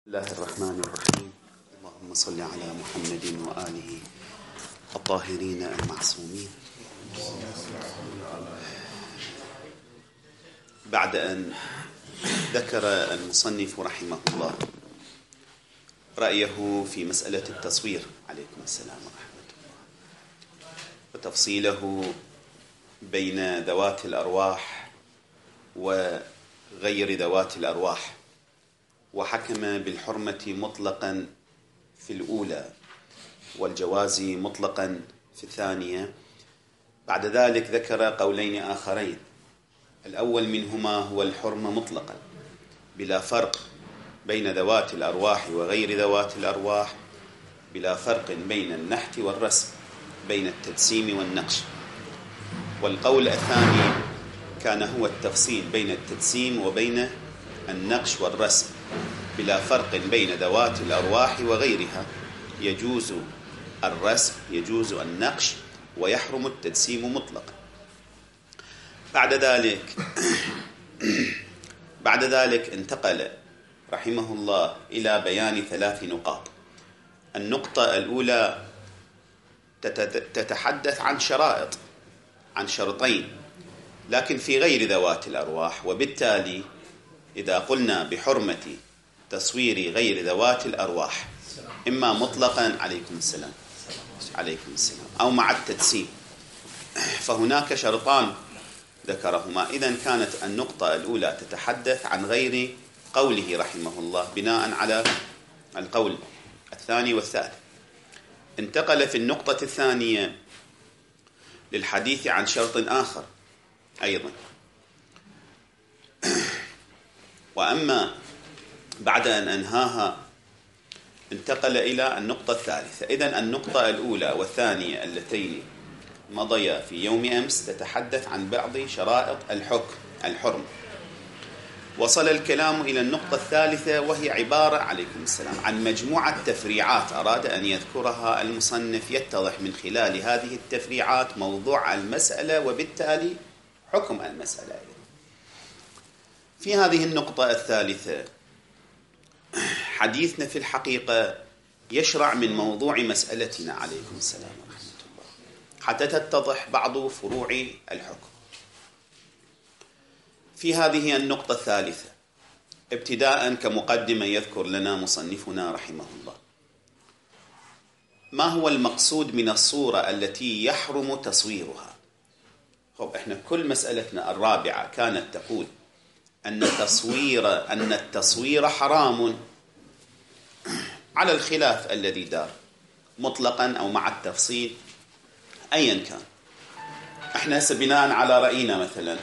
الله الرحمن الرحيم. اللهم صل على محمد وآله الطاهرين المعصومين. بعد أن ذكر المصنف رحمه الله رأيه في مسألة التصوير عليكم السلام ورحمة الله وتفصيله بين ذوات الأرواح وغير ذوات الأرواح، وحكم بالحرمة مطلقا في الأولى والجواز مطلقا في الثانية. بعد ذلك ذكر قولين آخرين، الأول منهما هو الحرمة مطلقا بلا فرق بين ذوات الأرواح وغير ذوات الأرواح، بلا فرق بين النحت والرسم، بين التجسيم والنقش. والقول الثاني كان هو التفصيل بين التجسيم وبين النقش والرسم، بلا فرق بين ذوات الأرواح وغيرها، يجوز الرسم يجوز النقش ويحرم التجسيم مطلقا. بعد ذلك انتقل رحمه الله إلى بيان 3 نقاط. النقطة الأولى تتحدث عن شرائط، عن شرطين لكن في غير ذوات الأرواح، وبالتالي إذا قلنا بحرمة تصوير غير ذوات الأرواح إما مطلقا عليكم السلام أو مع التجسيم، فهناك شرطان ذكرهما. إذن كانت النقطة الأولى تتحدث عن غير قوله رحمه الله بناء على القول الثاني والثالث. انتقل في النقطة الثانية للحديث عن شرط آخر أيضا، وأما بعد أن أنهاها انتقل إلى النقطة الثالثة. إذن النقطة الأولى والثانية اللتين مضيا في يوم أمس تتحدث عن بعض شرائط الحرم. وصل الكلام إلى النقطة الثالثة، وهي عبارة عليكم السلام عن مجموعة تفريعات أراد أن يذكرها المصنف، يتضح من خلال هذه التفريعات موضوع المسألة وبالتالي حكم المسألة. في هذه النقطة الثالثة حديثنا في الحقيقة يشرع من موضوع مسألتنا عليكم السلام ورحمة الله حتى تتضح بعض فروع الحكم. في هذه النقطة الثالثة ابتداء كمقدمة يذكر لنا مصنفنا رحمه الله ما هو المقصود من الصورة التي يحرم تصويرها. احنا كل مسألتنا الرابعة كانت تقول أن التصوير حرام على الخلاف الذي دار مطلقا أو مع التفصيل أيا كان. احنا بناء على رأينا، مثلا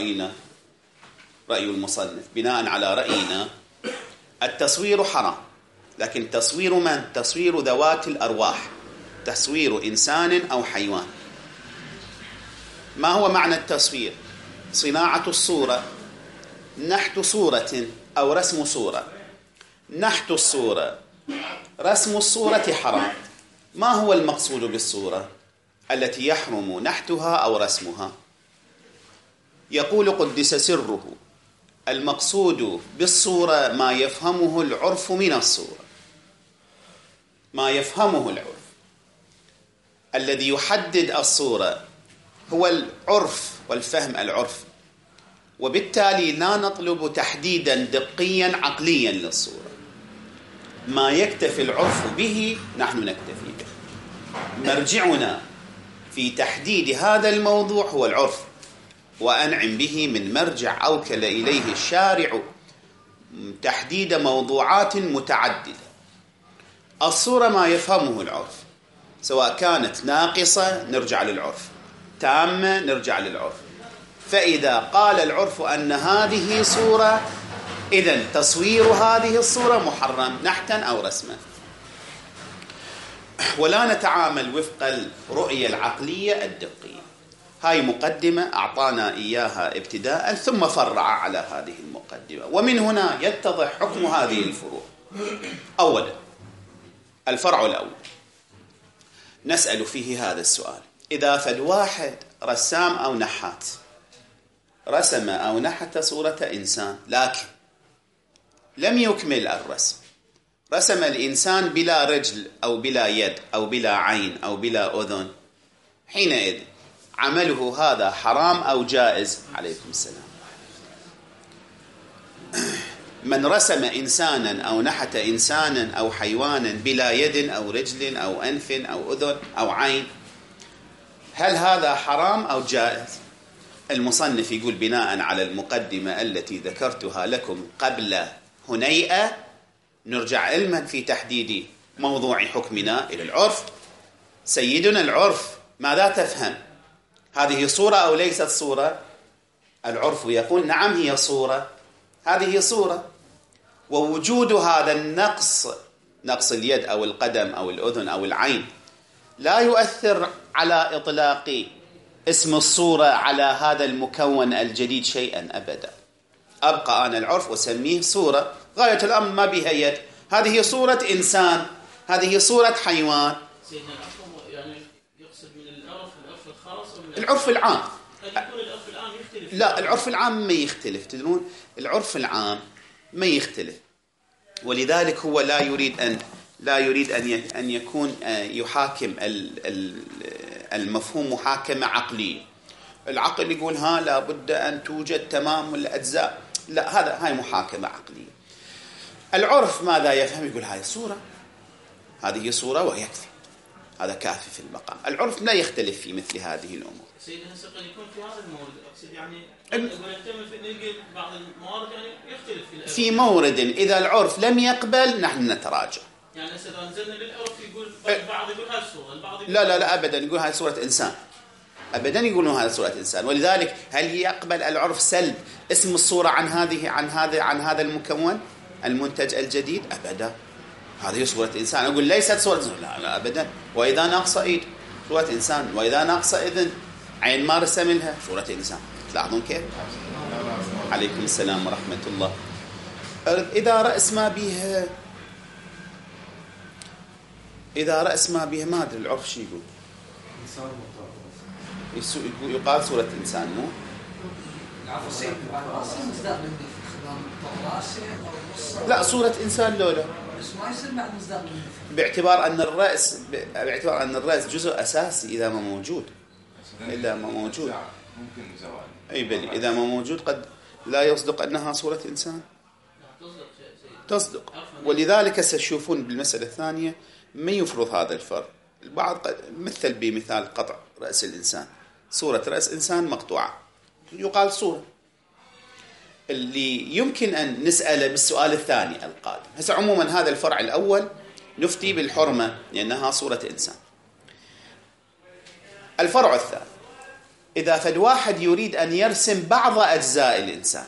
رأي المصنف بناء على رأينا التصوير حرام، لكن تصوير من؟ تصوير ذوات الأرواح، تصوير إنسان أو حيوان. ما هو معنى التصوير؟ صناعة الصورة، نحت صورة أو رسم صورة. نحت الصورة، رسم الصورة حرام. ما هو المقصود بالصورة التي يحرم نحتها أو رسمها؟ يقول قدس سره المقصود بالصورة ما يفهمه العرف من الصورة، ما يفهمه العرف. الذي يحدد الصورة هو العرف والفهم العرف، وبالتالي لا نطلب تحديدا دقيا عقليا للصورة. ما يكتفي العرف به نحن نكتفي به. مرجعنا في تحديد هذا الموضوع هو العرف، وأنعم به من مرجع أوكل إليه الشارع تحديد موضوعات متعددة. الصورة ما يفهمه العرف، سواء كانت ناقصة نرجع للعرف، تامة نرجع للعرف. فإذا قال العرف أن هذه صورة، إذن تصوير هذه الصورة محرم نحتا أو رسما. ولا نتعامل وفق الرؤية العقلية الدقية. هاي مقدمة أعطانا إياها ابتداء ثم فرع على هذه المقدمة، ومن هنا يتضح حكم هذه الفروع. أولا الفرع الأول نسأل فيه هذا السؤال: إذا فد واحد رسام أو نحات رسم أو نحت صورة إنسان لكن لم يكمل الرسم، رسم الإنسان بلا رجل أو بلا يد أو بلا عين أو بلا أذن، حينئذ عمله هذا حرام أو جائز؟ عليكم السلام. من رسم إنسانا أو نحت إنسانا أو حيوانا بلا يد أو رجل أو أنف أو أذن أو عين، هل هذا حرام أو جائز؟ المصنف يقول بناء على المقدمة التي ذكرتها لكم قبل هنيئة نرجع علما في تحديد موضوع حكمنا إلى العرف. سيدنا العرف ماذا تفهم؟ هذه صورة أو ليست صورة؟ العرف يقول نعم هي صورة، هذه صورة، ووجود هذا النقص، نقص اليد أو القدم أو الأذن أو العين، لا يؤثر على إطلاق اسم الصورة على هذا المكون الجديد شيئا أبدا. أبقى أنا العرف وسميه صورة، غاية الأمر ما بها يد، هذه صورة إنسان، هذه صورة حيوان. سيدنا العرف يعني يقصد من العرف الخاص أو من العرف العام؟ قد يكون العرف العام يختلف. لا، العرف العام ما يختلف، تدرون العرف العام ما يختلف، ولذلك هو لا يريد أن يكون يحاكم المفهوم محاكمة عقلية. العقل يقول ها لابد أن توجد تمام الأجزاء، لا، هاي محاكمة عقلية. العرف ماذا يفهم؟ يقول هاي صورة، هذه صورة ويكفي، هذا كافي في المقام. العرف لا يختلف في مثل هذه الأمور. سيدنا هسه قد يكون في هذا المورد، أقصد يعني ونحتمل في نلقي بعض الموارد يعني يختلف في مورد إذا العرف لم يقبل نحن نتراجع. يعني هسه إذا نزلنا للعرف يقول البعض يقول هاي الصورة، البعض يقول لا أبدا، يقول هاي صورة إنسان، أبدا يقولون هذا صورة إنسان. ولذلك هل يقبل العرف سلب اسم الصورة عن هذا المكون المنتج الجديد؟ أبدا، هذه صورة إنسان. أقول ليست صورة إنسان، لا أبدا. وإذا ناقص إيد صورة إنسان، وإذا ناقص إذن عين ما رسم لها صورة إنسان. تلاحظون كيف؟ عليكم السلام ورحمة الله. إذا رأس ما به ما أدري العرف شو يقول. يقال صورة إنسان مو؟ لا، صورة إنسان لولا باعتبار أن الرأس جزء أساسي إذا ما موجود، إذا ما موجود ممكن زوال. أي بلي، إذا ما موجود قد لا يصدق أنها صورة إنسان، تصدق. ولذلك ستشوفون بالمسألة الثانية ما يفرض هذا الفرق. البعض قد مثل بمثال قطع رأس الإنسان، صورة رأس إنسان مقطوعة يقال صورة. اللي يمكن أن نسأله بالسؤال الثاني القادم. هسه عموما هذا الفرع الأول نفتي بالحرمة لأنها صورة إنسان. الفرع الثاني، إذا فد واحد يريد أن يرسم بعض أجزاء الإنسان،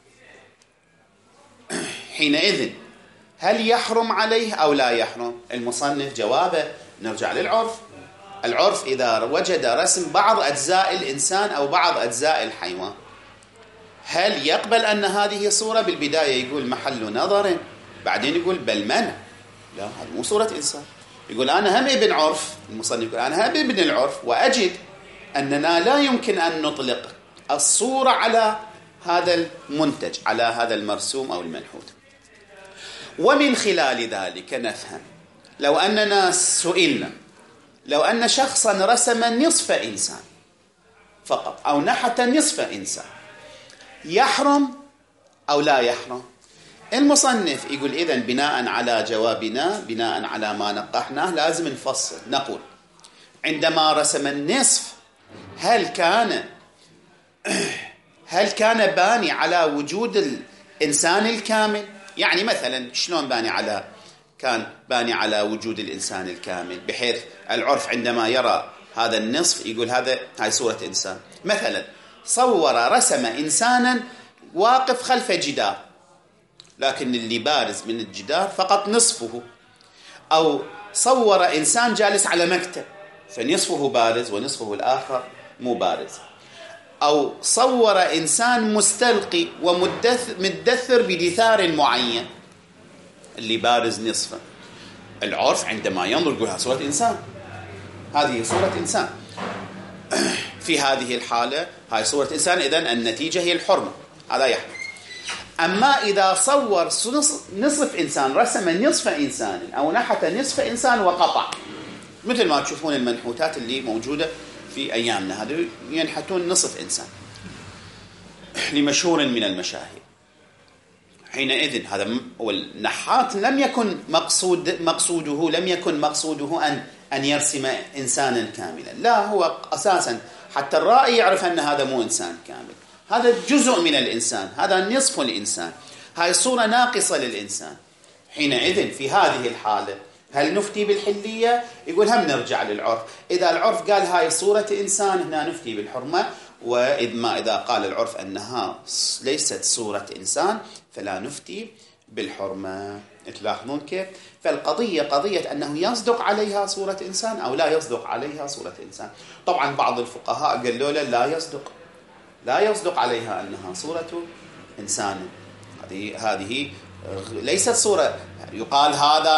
حينئذ هل يحرم عليه أو لا يحرم؟ المصنف جوابه نرجع للعرف. العرف إذا وجد رسم بعض أجزاء الإنسان أو بعض أجزاء الحيوان، هل يقبل أن هذه صورة؟ بالبداية يقول محل نظر، بعدين يقول بل منع، لا هذا مو صورة إنسان. يقول أنا هم ابن عرف، المصنف يقول أنا هم ابن العرف، وأجد أننا لا يمكن أن نطلق الصورة على هذا المنتج، على هذا المرسوم أو المنحوت. ومن خلال ذلك نفهم لو أننا سئلنا، لو أن شخصا رسم نصف إنسان فقط أو نحت نصف إنسان، يحرم أو لا يحرم؟ المصنف يقول إذن بناء على جوابنا، بناء على ما نقحناه، لازم نفصل. نقول عندما رسم النصف هل كان باني على وجود الإنسان الكامل؟ يعني مثلا شلون كان باني على وجود الإنسان الكامل، بحيث العرف عندما يرى هذا النصف يقول هاي صورة إنسان. مثلا رسم إنسانا واقف خلف جدار، لكن اللي بارز من الجدار فقط نصفه، أو صور إنسان جالس على مكتب فنصفه بارز ونصفه الآخر مو بارز، أو صور إنسان مستلقي ومدثر بدثار معين اللي بارز نصفه. العرف عندما ينظر يقول هذه صورة إنسان، هذه صورة إنسان. في هذه الحالة هاي صورة إنسان، إذن النتيجة هي الحرمة، هذا يحرم. أما إذا صور نصف إنسان، رسم نصف إنسان أو نحت نصف إنسان وقطع، مثل ما تشوفون المنحوتات اللي موجودة في أيامنا، هذا ينحتون نصف إنسان لمشهور من المشاهير. حينئذ هذا والنحات لم يكن مقصوده أن يرسم إنسانا كاملا، لا، هو أساسا حتى الرائي يعرف أن هذا مو إنسان كامل، هذا جزء من الإنسان، هذا نصف الإنسان، هاي صورة ناقصة للإنسان. حينئذ في هذه الحالة هل نفتي بالحلية؟ يقول هم نرجع للعرف، إذا العرف قال هاي صورة إنسان هنا نفتي بالحرمة، إذا قال العرف أنها ليست صورة إنسان فلا نفتي بالحرمة. تلاحظون كيف؟ فالقضية قضية أنه يصدق عليها صورة إنسان أو لا يصدق عليها صورة إنسان. طبعا بعض الفقهاء قالوا له لا يصدق عليها أنها صورة إنسان، هذه ليست صورة، يقال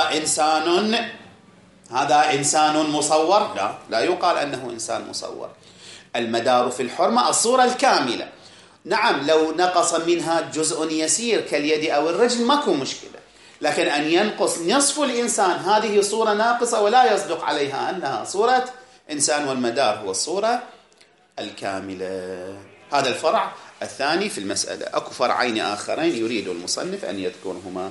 هذا إنسان مصور، لا يقال أنه إنسان مصور. المدار في الحرمة الصورة الكاملة. نعم لو نقص منها جزء يسير كاليد أو الرجل ماكو مشكلة، لكن أن ينقص نصف الإنسان هذه صورة ناقصة ولا يصدق عليها أنها صورة إنسان، والمدار هو الصورة الكاملة. هذا الفرع الثاني في المسألة. أكو فرعين آخرين يريد المصنف أن يذكرهما.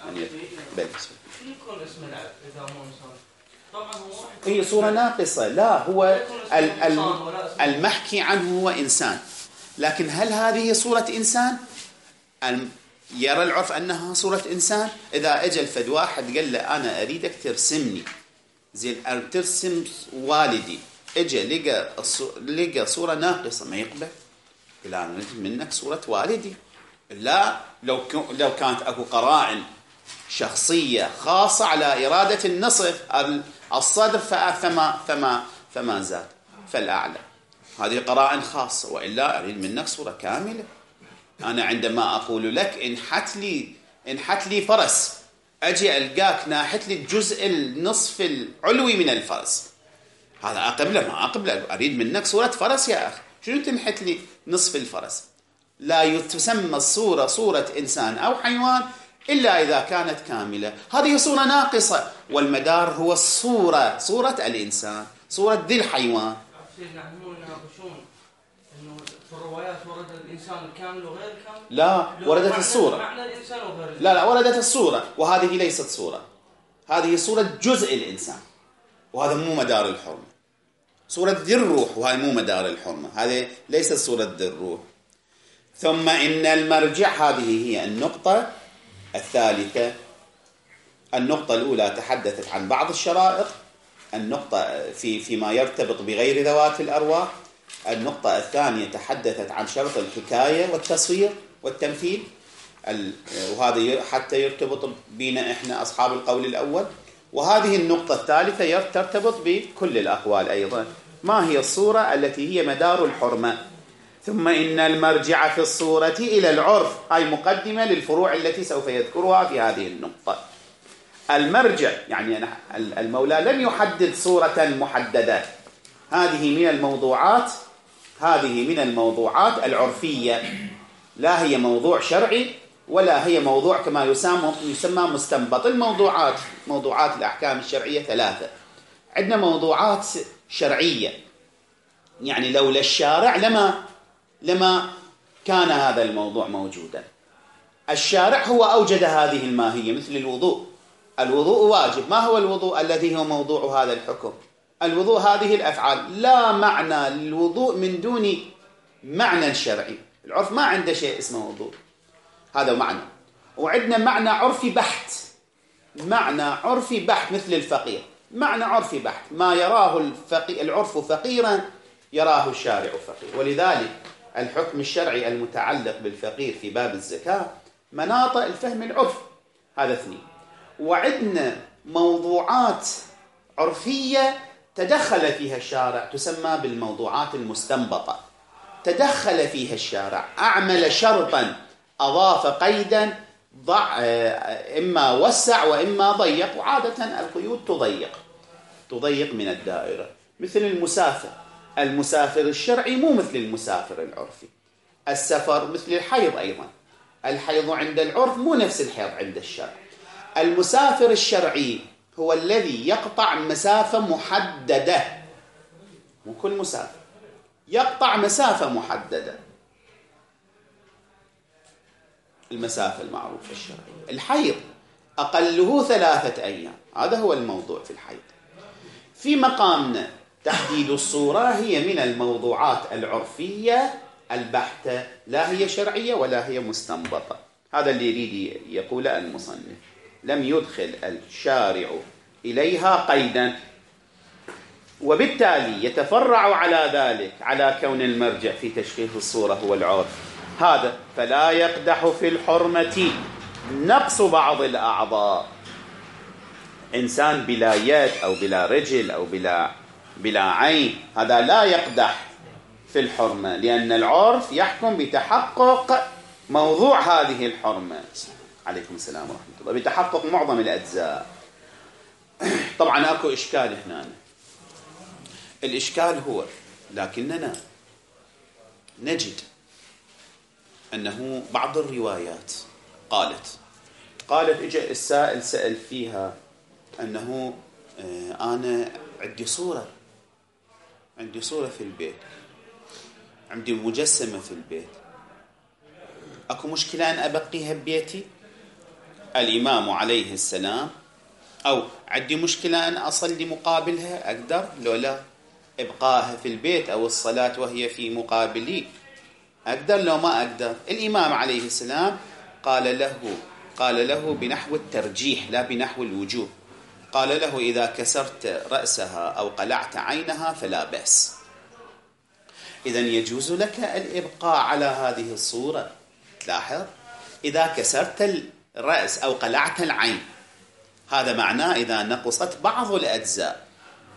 هي صورة ناقصة، لا، هو المحكي عنه هو إنسان، لكن هل هذه صورة إنسان؟ يرى العرف أنها صورة إنسان. إذا أجل فد واحد قال له أنا أريدك ترسمني زين، ترسم والدي، أجل لقى صورة ناقصة، ما يقبل، لا نريد منك صورة والدي. لا، لو كانت أكو قرائن شخصية خاصة على إرادة النصف الصدر فما زاد فالأعلى، هذه قرائن خاصة، وإلا أريد منك صورة كاملة. أنا عندما أقول لك انحت لي فرس، أجي ألقاك ناحت لي الجزء النصف العلوي من الفرس، هذا أقبله ما أقبله، أريد منك صورة فرس يا أخي، شنو تنحت لي نصف الفرس؟ لا تسمى الصورة صورة إنسان أو حيوان إلا إذا كانت كاملة، هذه صورة ناقصة، والمدار هو الصورة، صورة الإنسان، صورة ذي الحيوان. في الروايات ورد الإنسان الكامل وغير الكامل؟ لا، وردت الصورة. معنى الإنسان وغير لا وردت الصورة، وهذه ليست صورة، هذه صورة جزء الإنسان، وهذا مو مدار الحرمة. صورة ذي الروح وهذه مو مدار الحرمة، هذه ليست صورة ذي الروح. ثم إن المرجع، هذه هي النقطة الثالثة. النقطة الأولى تحدثت عن بعض الشرائط، النقطة فيما يرتبط بغير ذوات الأرواح. النقطة الثانية تحدثت عن شرط الحكاية والتصوير والتمثيل، وهذا حتى يرتبط بنا إحنا أصحاب القول الأول. وهذه النقطة الثالثة ترتبط بكل الأقوال أيضا، ما هي الصورة التي هي مدار الحرمة. ثم إن المرجع في الصورة إلى العرف، أي مقدمة للفروع التي سوف يذكرها في هذه النقطة. المرجع يعني المولى لم يحدد صورة محددة، هذه من الموضوعات العرفية، لا هي موضوع شرعي ولا هي موضوع كما يسمى مستنبط. موضوعات الأحكام الشرعية ثلاثة. عندنا موضوعات شرعية، يعني لولا الشارع لما كان هذا الموضوع موجودا. الشارع هو أوجد هذه الماهية، مثل الوضوء واجب. ما هو الوضوء الذي هو موضوع هذا الحكم؟ الوضوء هذه الأفعال، لا معنى للوضوء من دون معنى شرعي. العرف ما عنده شيء اسمه وضوء، هذا معنى. وعندنا معنى عرفي بحت، مثل الفقير، معنى عرفي بحت، ما يراه العرف فقيرا يراه الشارع فقير. ولذلك الحكم الشرعي المتعلق بالفقير في باب الزكاة مناط الفهم العرف، هذا اثنين. وعندنا موضوعات عرفية تدخل فيها الشارع، تسمى بالموضوعات المستنبطة. تدخل فيها الشارع، أعمل شرطا، أضاف قيدا، إما وسع وإما ضيق، وعادة القيود تضيق من الدائرة. مثل المسافر الشرعي مو مثل المسافر العرفي. السفر مثل الحيض أيضا، الحيض عند العرف مو نفس الحيض عند الشرع. المسافر الشرعي هو الذي يقطع مسافة محددة، مو كل مسافر، يقطع مسافة محددة، المسافة المعروفة الشرعية. الحيض أقله 3 أيام، هذا هو الموضوع في الحيض. في مقامنا تحديد الصورة هي من الموضوعات العرفية البحتة، لا هي شرعية ولا هي مستنبطة. هذا اللي يريد يقوله المصنف، لم يدخل الشارع إليها قيدا، وبالتالي يتفرع على ذلك على كون المرجع في تشخيص الصورة هو العرف. هذا فلا يقدح في الحرمة نقص بعض الأعضاء. إنسان بلا يد أو بلا رجل أو بلا عين، هذا لا يقدح في الحرمة، لأن العرف يحكم بتحقق موضوع هذه الحرمة. عليكم السلام ورحمة الله. بتحقق معظم الأجزاء. طبعا أكو إشكال هنا. الإشكال هو لكننا نجد أنه بعض الروايات قالت إجا السائل سأل فيها أنه أنا عندي صورة في البيت، عندي مجسمة في البيت، أكو مشكلة أن أبقيها ببيتي؟ الإمام عليه السلام، أو عندي مشكلة أن أصلي مقابلها، أقدر لو لا إبقاها في البيت أو الصلاة وهي في مقابلي، أقدر لو ما أقدر؟ الإمام عليه السلام قال له بنحو الترجيح لا بنحو الوجوب. قال له إذا كسرت رأسها أو قلعت عينها فلا بأس. إذن يجوز لك الإبقاء على هذه الصورة. تلاحظ، إذا كسرت الرأس أو قلعت العين، هذا معناه إذا نقصت بعض الأجزاء،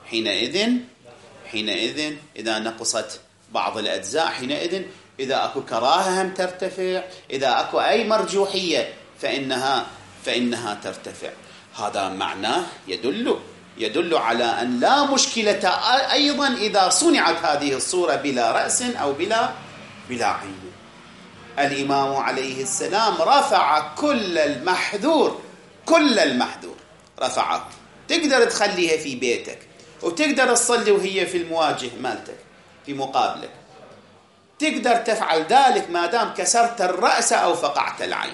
حينئذ إذا نقصت بعض الأجزاء، حينئذ إذا أكو كراهة هم ترتفع، إذا أكو أي مرجوحية فإنها ترتفع. هذا معناه يدل على أن لا مشكلة أيضا إذا صنعت هذه الصورة بلا رأس أو بلا عين. الإمام عليه السلام رفع كل المحذور رفعه. تقدر تخليها في بيتك وتقدر تصلي وهي في المواجه مالتك في مقابلك، تقدر تفعل ذلك ما دام كسرت الرأس أو فقعت العين.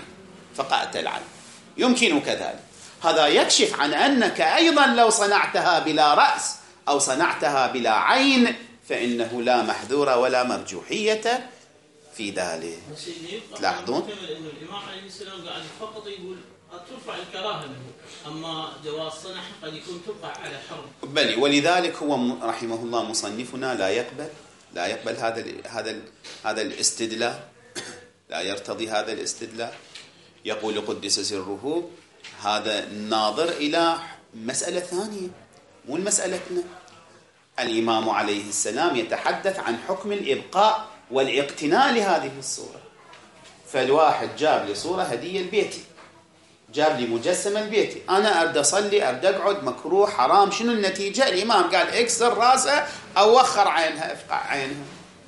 يمكنك ذلك. هذا يكشف عن أنك أيضا لو صنعتها بلا رأس أو صنعتها بلا عين فإنه لا محذور ولا مرجوحية في ذلك. تلاحظون؟ الإمام عليه السلام قاعد فقط يقول ترفع الكراهة منه، أما جواز صنع قد يكون تبقى على حرم. بل ولذلك هو رحمه الله مصنفنا لا يقبل هذا الاستدلال، لا يرتضي هذا الاستدلال. يقول قدس سره هذا ناظر إلى مسألة ثانية مو مسألتنا. الإمام عليه السلام يتحدث عن حكم الإبقاء والاقتناء لهذه الصورة. فالواحد جاب لي صورة هدية لبيتي، جاب لي مجسمة لبيتي، أنا أرد أصلي أرد أقعد، مكروه حرام، شنو النتيجة؟ الإمام قال اكسر راسه أو وخر عينها، افقع عينها.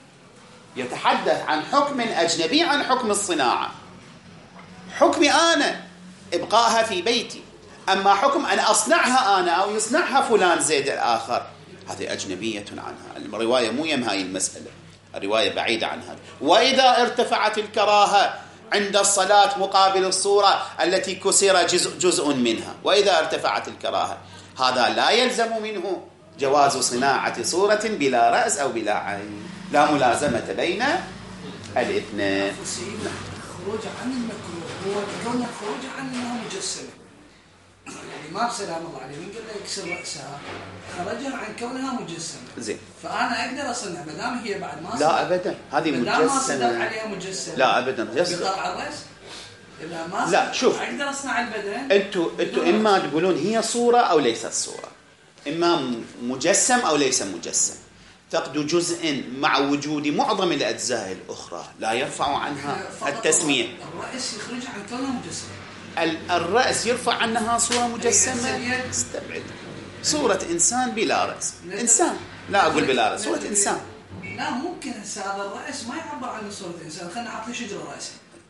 يتحدث عن حكم أجنبي عن حكم الصناعة. حكمي أنا إبقائها في بيتي، أما حكم أن أصنعها أنا أو يصنعها فلان زيد الآخر هذه أجنبية عنها. الرواية مو يم هاي المسألة، الرواية بعيدة عن هذا. وإذا ارتفعت الكراهة عند الصلاة مقابل الصورة التي كسر جزء منها، وإذا ارتفعت الكراهة، هذا لا يلزم منه جواز صناعة صورة بلا رأس أو بلا عين، لا ملازمة بين الاثنين. خروج عن المكروه هو كونه خروج عن انها مجسمه. الإمام سلام الله عليه من قال له يكسر رأسها، خرجها عن كونها مجسمه. زين، فانا اقدر اصنع ما دام هي بعد ما لا ابدا هذه مجسمه، عليها مجسمه، لا ابدا يقطع الراس. اذا ما لا شوف، اقدر اصنع البدن. انتوا اما تقولون هي صوره او ليست صوره، اما مجسم او ليس مجسم. فقد جزء مع وجود معظم الأجزاء الأخرى لا يرفع عنها التسمية. الرأس يخرج عن كونها مجسمة. الرأس يرفع عنها صورة مجسمة. استبعد صورة إنسان بلا رأس، إنسان، لا أقول بلا رأس، صورة إنسان. لا ممكن هذا الرأس ما يعبر عن صورة إنسان. خلينا نحط له شجرة رأسه.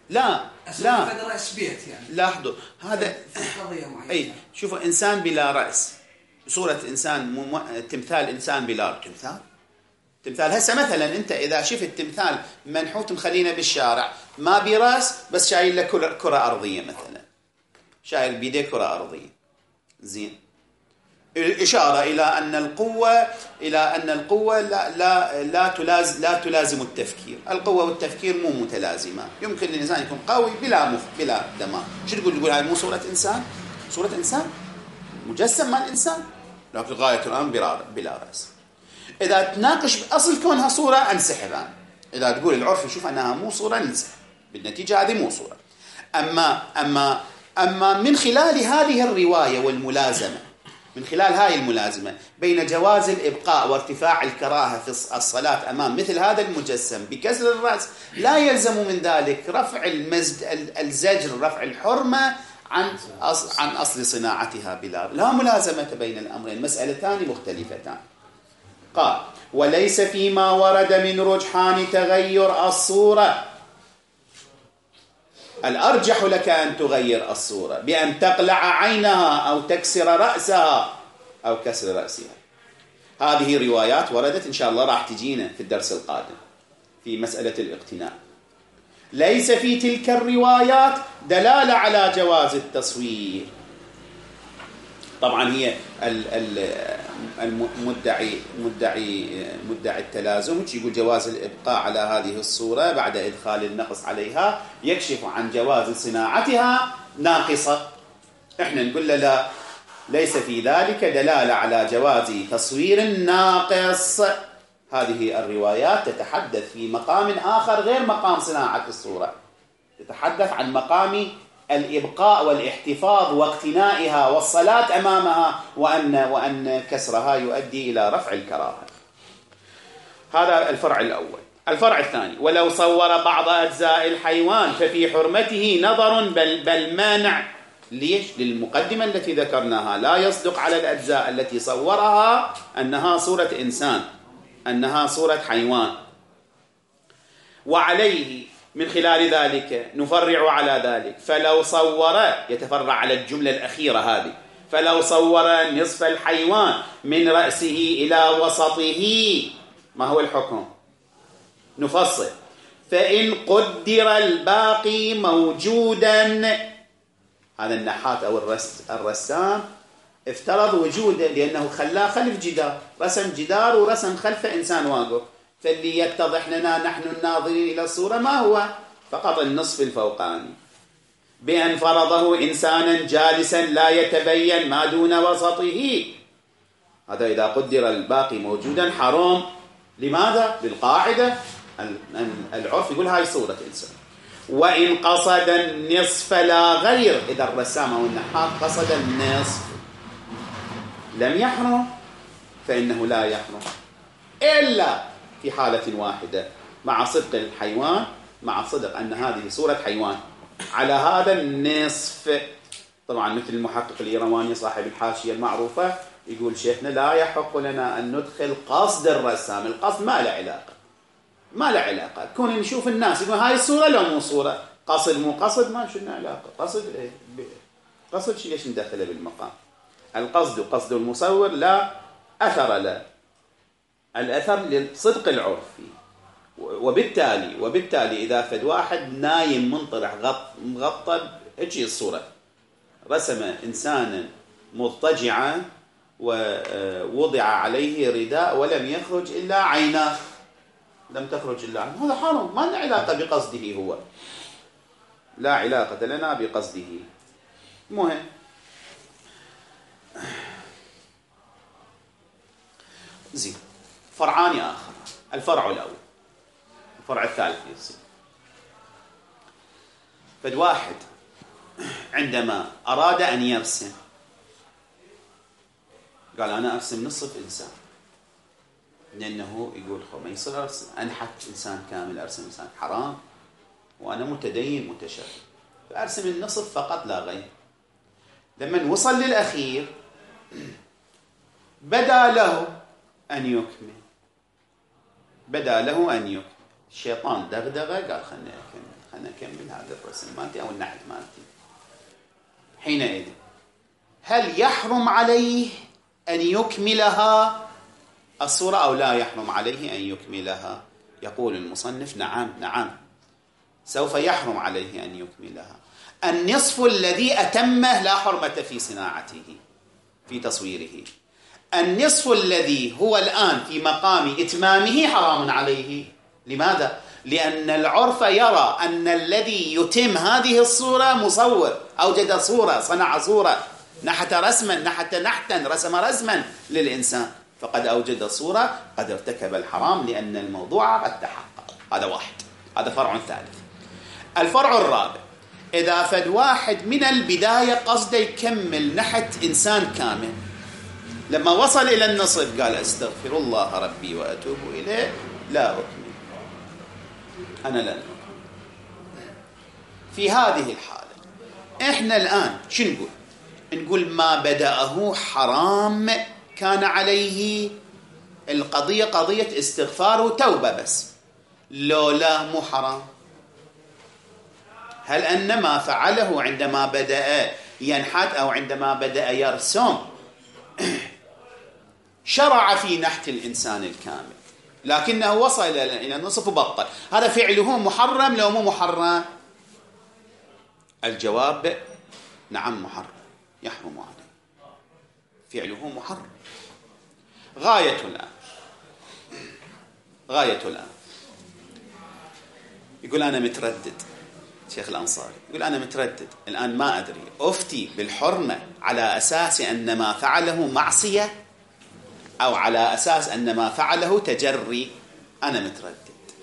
لا رأس بيت يعني. لاحظوا هذا قضية معينة. أي شوفوا إنسان بلا رأس، صورة إنسان تمثال إنسان بلا تمثال هسه مثلا أنت إذا شفت تمثال منحوت مخلينه بالشارع ما براس بس شايل له كرة أرضية مثلا، شايل بيده كرة أرضية، زين، الإشارة إلى أن القوة لا تلازم التفكير. القوة والتفكير مو متلازمة. يمكن للإنسان يكون قوي بلا دماغ. شو تقول هاي مو صورة إنسان؟ صورة إنسان مجسم مال إنسان، لكن غاية الآن بلا رأس. إذا تناقش بأصل كونها صورة انسحب أنا. إذا تقول العرف يشوف أنها مو صورة ننسحب، بالنتيجة هذه مو صورة. أما من خلال هذه الرواية والملازمة، من خلال هاي الملازمة بين جواز الإبقاء وارتفاع الكراهة في الصلاة أمام مثل هذا المجسم بكسر الرأس، لا يلزم من ذلك رفع الزجر، رفع الحرمة عن أصل صناعتها لا ملازمة بين الأمرين، مسألتان مختلفتان. قال: وليس فيما ورد من رجحان تغير الصورة، الأرجح لك أن تغير الصورة بأن تقلع عينها أو تكسر رأسها أو كسر رأسها. هذه روايات وردت إن شاء الله راح تجينا في الدرس القادم في مسألة الاقتناء. ليس في تلك الروايات دلالة على جواز التصوير. طبعا هي مدعي التلازم يقول جواز الإبقاء على هذه الصورة بعد إدخال النقص عليها يكشف عن جواز صناعتها ناقصة. احنا نقول له لا، ليس في ذلك دلالة على جواز تصوير ناقص. هذه الروايات تتحدث في مقام آخر غير مقام صناعة الصورة، تتحدث عن مقام الإبقاء والاحتفاظ واقتنائها والصلاة أمامها، وأن كسرها يؤدي إلى رفع الكراهة. هذا الفرع الأول. الفرع الثاني: ولو صور بعض أجزاء الحيوان ففي حرمته نظر بل مانع. ليش؟ للمقدمة التي ذكرناها، لا يصدق على الأجزاء التي صورها أنها صورة إنسان، أنها صورة حيوان. وعليه من خلال ذلك نفرع على ذلك، فلو صور، يتفرع على الجملة الأخيرة هذه، فلو صور نصف الحيوان من رأسه إلى وسطه، ما هو الحكم؟ نفصل: فإن قدر الباقي موجودا، هذا النحات أو الرسام افترض وجوده لأنه خلاه خلف جدار، رسم جدار ورسم خلف إنسان واقف، فاللي يتضح لنا نحن الناظرين إلى الصورة ما هو؟ فقط النصف الفوقاني، بأن فرضه إنسانا جالسا لا يتبين ما دون وسطه. هذا إذا قدر الباقي موجودا حرام. لماذا؟ بالقاعدة العرف يقول هاي صورة إنسان. وإن قصد النصف لا غير، إذا الرسام أو النحات قصد النصف لم يحرم، فإنه لا يحرم إلا في حالة واحدة، مع صدق الحيوان، مع صدق أن هذه صورة حيوان على هذا النصف. طبعا مثل المحقق الإيرواني صاحب الحاشية المعروفة يقول شيخنا: لا يحق لنا أن ندخل قصد الرسام، القصد ما له علاقة. كون نشوف الناس يقول هاي الصورة لو مو صورة، قصد مو قصد ما شلنا علاقة. قصد شيء ليش ندخله بالمقام؟ القصد قصد المصور لا أثر له، الأثر للصدق العرفي. وبالتالي إذا فد واحد نايم منطرح مغطى هيك الصورة، رسم إنسانا مضطجعا ووضع عليه رداء ولم يخرج إلا عيناه، لم تخرج إلا عيناه، هذا حرام، ما له علاقة بقصده، هو لا علاقة لنا بقصده. مهم. زين، فرعان آخر. الفرع الأول، الفرع الثالث يصير فد واحد عندما أراد أن يرسم قال أنا أرسم نصف إنسان، لأنه يقول ما يصير أرسم أنحت إنسان كامل، أرسم إنسان حرام، وأنا متدين متشدد، فأرسم النصف فقط لا غير. لما وصل للأخير بدا له أن يكمل، الشيطان دغدغه قال أنا أكمل هذا الرسم مالتي أو النحت مالتي. حينئذ هل يحرم عليه أن يكملها الصورة أو لا يحرم عليه أن يكملها؟ يقول المصنف نعم سوف يحرم عليه أن يكملها. النصف الذي أتمه لا حرمة في صناعته في تصويره، النصف الذي هو الآن في مقام إتمامه حرام عليه. لماذا؟ لأن العرف يرى أن الذي يتم هذه الصورة مصور، أوجد صورة، صنع صورة، نحت رسما، نحتا، رسم رسما للإنسان، فقد أوجد صورة، قد ارتكب الحرام لأن الموضوع قد تحقق. هذا واحد، هذا فرع ثالث. الفرع الرابع، إذا فد واحد من البداية قصده يكمل نحت إنسان كامل، لما وصل إلى النصف قال أستغفر الله ربي وأتوب إليه، لا أكمل، أنا لا أكمل. في هذه الحالة إحنا الآن شو نقول ما بدأه حرام كان عليه القضية قضية استغفار وتوبة بس، لا مو حرام. هل أن ما فعله عندما بدأ ينحت أو عندما بدأ يرسم شرع في نحت الإنسان الكامل لكنه وصل إلى النصف وبطل، هذا فعله محرم لو مو محرم؟ الجواب نعم محرم، يحرم عليه، فعله محرم. غاية الآن يقول أنا متردد، شيخ الأنصاري يقول أنا متردد الآن ما أدري أفتي بالحرمة على أساس أن ما فعله معصية أو على أساس أن ما فعله تجري. أنا متردد،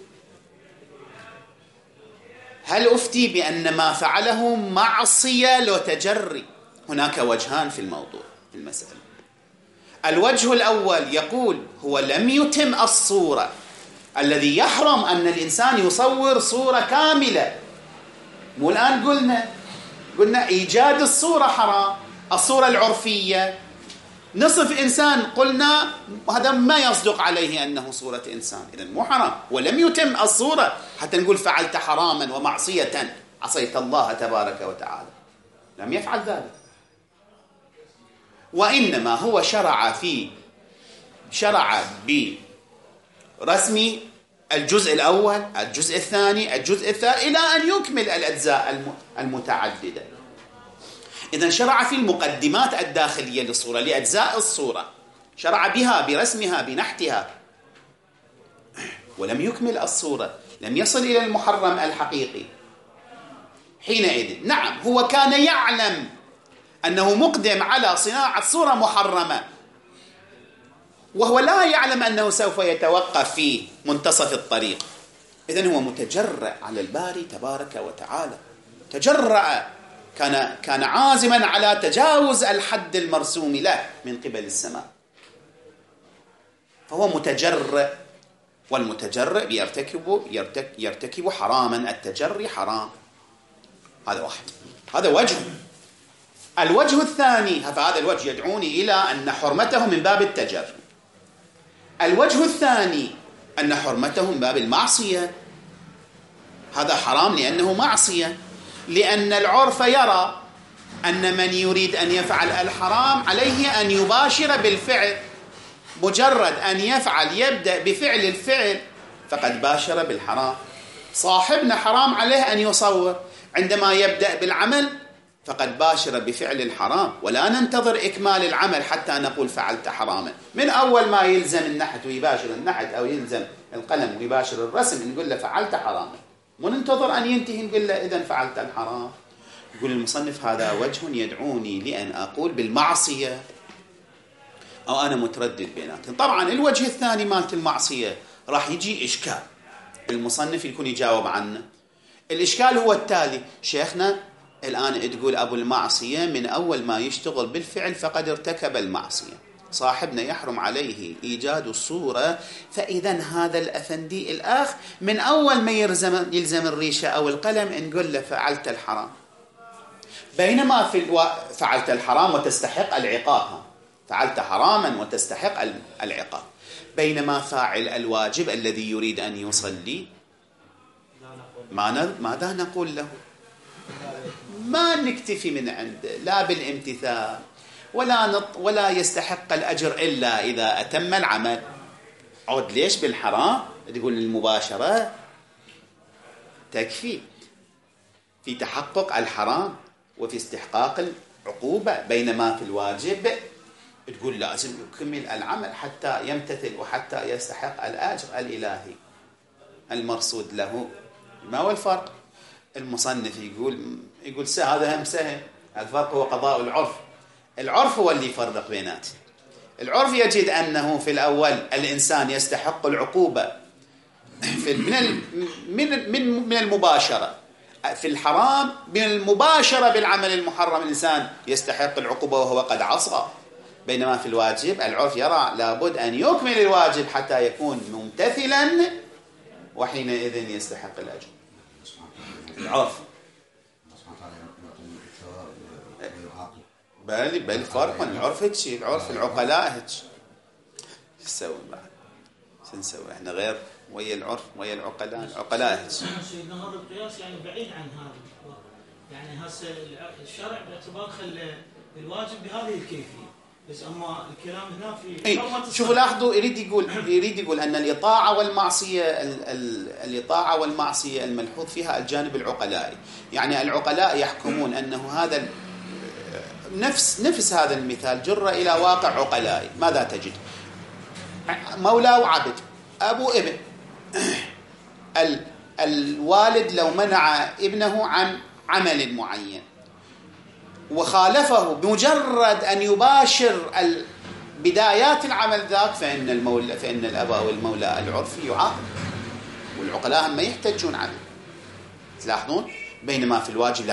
هل أفتي بأن ما فعله معصية لو تجري؟ هناك وجهان في الموضوع، في المسألة. الوجه الأول يقول هو لم يتم الصورة، الذي يحرم أن الإنسان يصور صورة كاملة. مو الآن قلنا إيجاد الصورة حرام، الصورة العرفية نصف إنسان قلنا هذا ما يصدق عليه أنه صورة إنسان، إذن مو حرام، ولم يتم الصورة حتى نقول فعلت حراما ومعصية عصيت الله تبارك وتعالى، لم يفعل ذلك، وإنما هو شرع برسم الجزء الأول، الجزء الثاني، الجزء الثالث، إلى أن يكمل الأجزاء المتعددة. إذن شرع في المقدمات الداخلية للصورة، لأجزاء الصورة، شرع بها برسمها بنحتها، ولم يكمل الصورة، لم يصل إلى المحرم الحقيقي. حينئذ نعم هو كان يعلم أنه مقدم على صناعة صورة محرمة، وهو لا يعلم أنه سوف يتوقف في منتصف الطريق. إذن هو متجرأ على الباري تبارك وتعالى، تجرأ، كان عازما على تجاوز الحد المرسوم له من قبل السماء، فهو متجرئ، والمتجرئ يرتكب حراما، التجري حرام. هذا واحد، هذا وجه. الوجه الثاني، فهذا الوجه يدعوني إلى أن حرمته من باب التجري. الوجه الثاني أن حرمته من باب المعصية، هذا حرام لأنه معصية، لأن العرف يرى أن من يريد أن يفعل الحرام عليه أن يباشر بالفعل، مجرد أن يفعل يبدأ بفعل الفعل فقد باشر بالحرام. صاحبنا حرام عليه أن يصور، عندما يبدأ بالعمل فقد باشر بفعل الحرام، ولا ننتظر إكمال العمل حتى نقول فعلت حراما. من أول ما يلزم النحت ويباشر النحت، أو يلزم القلم ويباشر الرسم، نقول له فعلت حراما، وننتظر أن ينتهي نقول له إذن فعلت الحرام. يقول المصنف هذا وجه يدعوني لأن أقول بالمعصية، أو أنا متردد بيناتهم. طبعا الوجه الثاني مالت المعصية راح يجي إشكال، المصنف يكون يجاوب عنه. الإشكال هو التالي: شيخنا الآن تقول أبو المعصية من أول ما يشتغل بالفعل فقد ارتكب المعصية، صاحبنا يحرم عليه إيجاد الصورة، فإذا هذا الأفندي الأخ من أول ما يلزم الريشة أو القلم نقول له فعلت الحرام، بينما فعلت الحرام وتستحق العقاب، فعلت حراما وتستحق العقاب، بينما فاعل الواجب الذي يريد أن يصلي ماذا نقول له؟ ما نكتفي من عنده لا بالامتثال ولا يستحق الأجر إلا إذا أتم العمل. عود ليش بالحرام تقول المباشرة تكفي في تحقق الحرام وفي استحقاق العقوبة، بينما في الواجب تقول لازم يكمل العمل حتى يمتثل وحتى يستحق الأجر الإلهي المرصود له. ما هو الفرق؟ المصنف يقول هذا هم سهل. الفرق هو قضاء العرف. العرف هو اللي يفرق بينات. العرف يجد أنه في الأول الإنسان يستحق العقوبة من المباشرة. في الحرام من المباشرة بالعمل المحرم الإنسان يستحق العقوبة وهو قد عصى، بينما في الواجب العرف يرى لابد أن يكمل الواجب حتى يكون ممتثلا وحينئذ يستحق الأجر. العرف بل فرق. العرف هيك، العرف العقلاء هيك. نسوي بعد سنسوي احنا غير ويا العرف ويا العقلاء هيك. سيدنا هذا القياس يعني بعيد عن هذا، يعني هسه الشرع باعتبار خلى الواجب بهذه الكيفيه، بس اما الكلام هنا في شوفوا لاحظوا يريد يقول ان الاطاعه والمعصيه الملحوظ فيها الجانب العقلائي. يعني العقلاء يحكمون انه هذا نفس هذا المثال جر الى واقع عقلائي. ماذا تجد؟ مولى وعبد، ابو ابن. الوالد لو منع ابنه عن عمل معين وخالفه بمجرد أن يباشر بدايات العمل ذاك فإن الأب أو المولى العرفي يعاقب، والعقلاء هم يحتجون عليه. تلاحظون؟ بينما في الواجب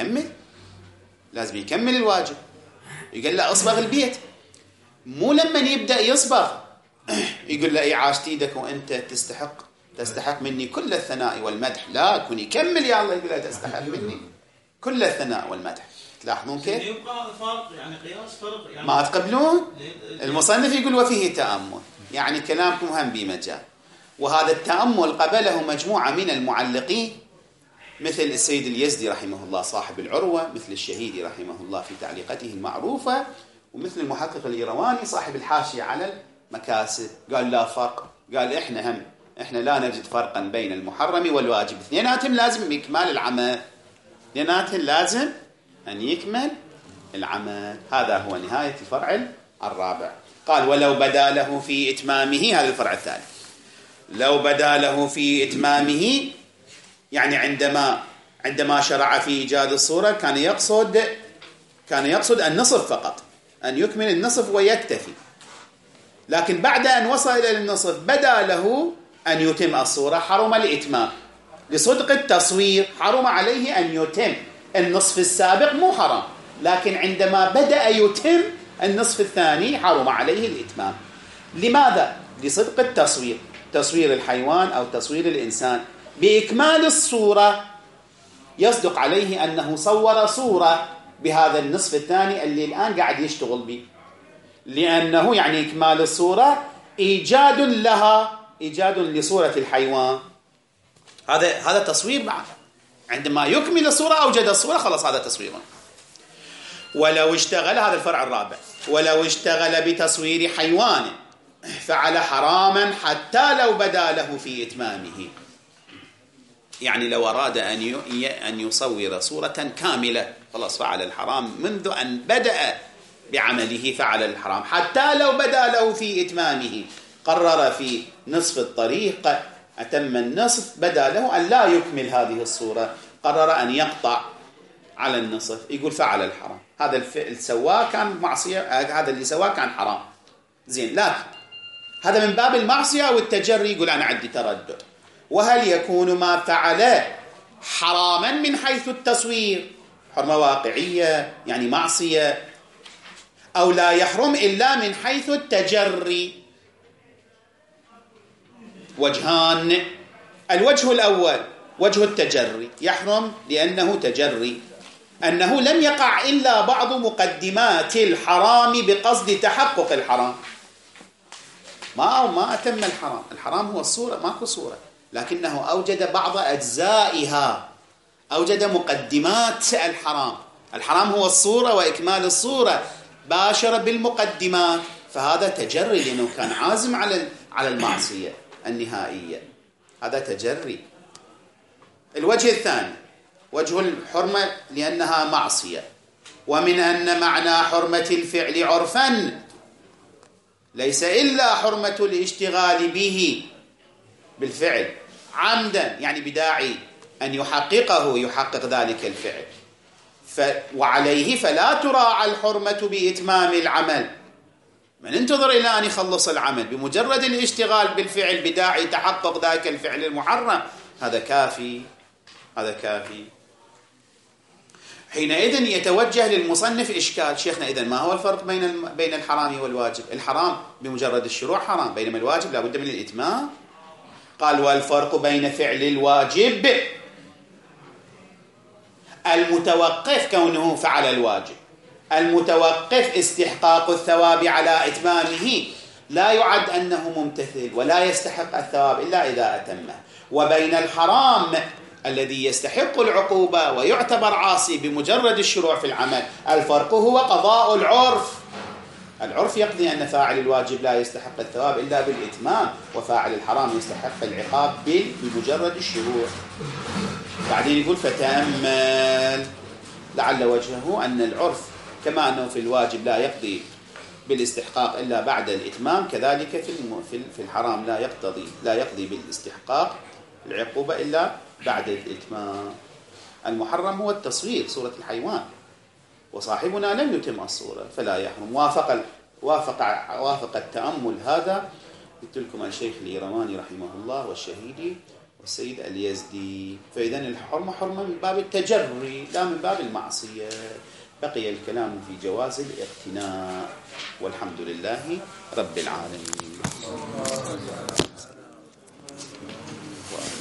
لازم يكمل الواجب. يقول له أصبغ البيت، مو لما يبدأ يصبغ يقول له عاشت ايدك وأنت تستحق مني كل الثناء والمدح. لا، كن يكمل يا الله، يقول له تستحق مني كل الثناء والمدح. تلاحظون كيف؟ يبقى فرق، يعني قياس فرق، يعني ما تقبلون؟ المصنف يقول وفيه تأمل، يعني كلامكم هم بمجال. وهذا التأمل قبله مجموعة من المعلقين مثل السيد اليزدي رحمه الله صاحب العروة، مثل الشهيدي رحمه الله في تعليقته المعروفة، ومثل المحقق الإيرواني صاحب الحاشية على المكاسب. قال لا فرق، قال احنا لا نجد فرقا بين المحرم والواجب، اثنيناتهم لازم إكمال العمل، اثنيناتهم لازم أن يكمل العمل. هذا هو نهاية الفرع الرابع. قال ولو بدا له في إتمامه، هذا الفرع الثالث. لو بدا له في إتمامه يعني عندما شرع في إيجاد الصورة كان يقصد النصف فقط، أن يكمل النصف ويكتفي. لكن بعد أن وصل إلى النصف بدا له أن يتم الصورة، حرم الإتمام. لصدق التصوير حرم عليه أن يتم النصف السابق، مو حرام، لكن عندما بدأ يتم النصف الثاني حرم عليه الإتمام. لماذا؟ لصدق التصوير، تصوير الحيوان أو تصوير الإنسان بإكمال الصورة يصدق عليه أنه صور صورة بهذا النصف الثاني اللي الآن قاعد يشتغل به، لأنه يعني إكمال الصورة إيجاد لها، إيجاد لصورة الحيوان. هذا تصوير معه. عندما يكمل الصورة أوجد الصورة، خلاص هذا تصوير. ولو اشتغل، هذا الفرع الرابع، ولو اشتغل بتصوير حيوان فعل حراما حتى لو بدا له في إتمامه. يعني لو أراد أن يصور صورة كاملة خلاص فعل الحرام منذ أن بدأ بعمله، فعل الحرام حتى لو بدا له في إتمامه. قرر في نصف الطريق أتم النصف، بدا له أن لا يكمل هذه الصورة، قرر أن يقطع على النصف، يقول فعل الحرام. هذا الفعل سواه كان معصية، هذا اللي سواه كان حرام. زين، لكن هذا من باب المعصية والتجري، يقول أنا عندي تردد. وهل يكون ما فعل حراما من حيث التصوير، حرمة واقعية يعني معصية، أو لا يحرم إلا من حيث التجري؟ وجهان. الوجه الأول وجه التجري، يحرم لأنه تجري، أنه لم يقع إلا بعض مقدمات الحرام بقصد تحقق الحرام. ما أتم الحرام. الحرام هو الصورة، ماكو صورة، لكنه أوجد بعض أجزائها، أوجد مقدمات الحرام. الحرام هو الصورة وإكمال الصورة، باشر بالمقدمات، فهذا تجري لأنه كان عازم على المعصية النهائية، هذا تجري. الوجه الثاني وجه الحرمة لأنها معصية، ومن أن معنى حرمة الفعل عرفا ليس إلا حرمة الاشتغال به بالفعل عمدا، يعني بداعي أن يحقق ذلك الفعل، وعليه فلا تراعى الحرمة بإتمام العمل. من انتظر إلى أن يخلص العمل بمجرد الاشتغال بالفعل بداعي تحقق ذاك الفعل المحرم، هذا كافي، هذا كافي. حينئذ يتوجه للمصنف إشكال: شيخنا إذن ما هو الفرق بين الحرام والواجب؟ الحرام بمجرد الشروع حرام، بينما الواجب لا بد من الإتمام. قال: والفرق بين فعل الواجب المتوقف كونه فعل الواجب، المتوقف استحقاق الثواب على إتمامه، لا يعد أنه ممتثل ولا يستحق الثواب إلا إذا أتمه، وبين الحرام الذي يستحق العقوبة ويعتبر عاصي بمجرد الشروع في العمل. الفرق هو قضاء العرف. العرف يقضي أن فاعل الواجب لا يستحق الثواب إلا بالإتمام، وفاعل الحرام يستحق العقاب بمجرد الشروع. بعدين يقول: فتأمل لعل وجهه أن العرف كما أنه في الواجب لا يقضي بالاستحقاق إلا بعد الإتمام، كذلك في الحرام لا يقضي بالاستحقاق العقوبة إلا بعد الإتمام. المحرم هو التصوير، صورة الحيوان، وصاحبنا لم يتم الصورة فلا يحرم. وافق التأمل هذا قلت لكم الشيخ الإيرماني رحمه الله والشهيدي والسيد اليزدي. فإذا الحرمة حرمة من باب التجري لا من باب المعصية. بقي الكلام في جواز الاقتناء، والحمد لله رب العالمين.